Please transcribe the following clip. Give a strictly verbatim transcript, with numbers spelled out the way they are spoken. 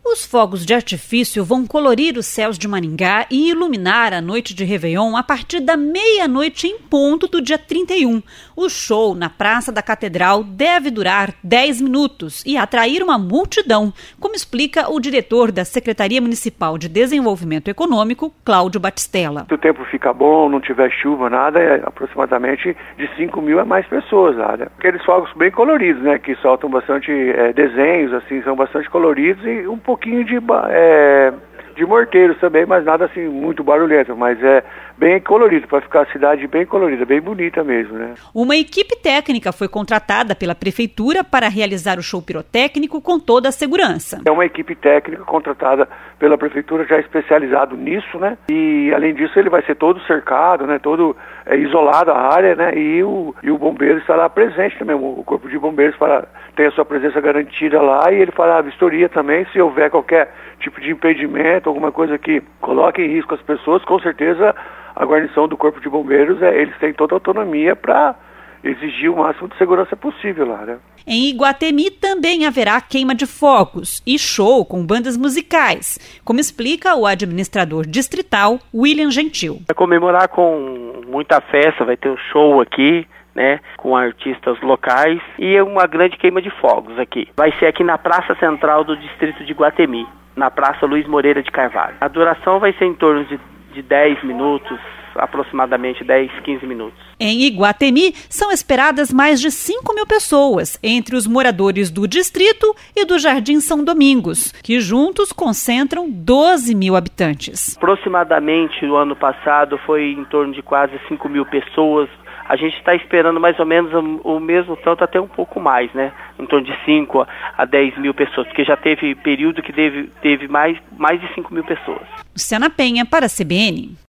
Os fogos de artifício vão colorir os céus de Maringá e iluminar a noite de Réveillon a partir da meia-noite em ponto do dia trinta e um. O show na Praça da Catedral deve durar dez minutos e atrair uma multidão, como explica o diretor da Secretaria Municipal de Desenvolvimento Econômico, Cláudio Batistella. Se o tempo fica bom, não tiver chuva, nada, é aproximadamente de cinco mil a mais pessoas lá, né? Aqueles fogos bem coloridos, né? Que soltam bastante é, desenhos, assim, são bastante coloridos e um pouquinho de, é, de morteiros também, mas nada assim muito barulhento, mas é bem colorido, para ficar a cidade bem colorida, bem bonita mesmo, né? Uma equipe técnica foi contratada pela Prefeitura para realizar o show pirotécnico com toda a segurança. É uma equipe técnica contratada pela Prefeitura, já especializado nisso, né? E além disso ele vai ser todo cercado, né? Todo é, isolado a área, né? E o, e o bombeiro estará presente também, o Corpo de Bombeiros para ter a sua presença garantida lá, e ele fará a vistoria também, se houver qualquer tipo de impedimento, alguma coisa que coloque em risco as pessoas, com certeza a guarnição do Corpo de Bombeiros, é, eles têm toda a autonomia para exigir o máximo de segurança possível lá, né? Em Iguatemi também haverá queima de fogos e show com bandas musicais, como explica o administrador distrital William Gentil. Vai comemorar com muita festa, vai ter um show aqui, né, com artistas locais e uma grande queima de fogos aqui. Vai ser aqui na Praça Central do distrito de Iguatemi, na Praça Luiz Moreira de Carvalho. A duração vai ser em torno de de dez minutos, aproximadamente dez, quinze minutos. Em Iguatemi, são esperadas mais de cinco mil pessoas, entre os moradores do distrito e do Jardim São Domingos, que juntos concentram doze mil habitantes. Aproximadamente, no ano passado, foi em torno de quase cinco mil pessoas. A gente está esperando mais ou menos o mesmo tanto, até um pouco mais, né? Em torno de cinco a dez mil pessoas, porque já teve período que teve, teve mais, mais de cinco mil pessoas. Luciana Penha para a C B N.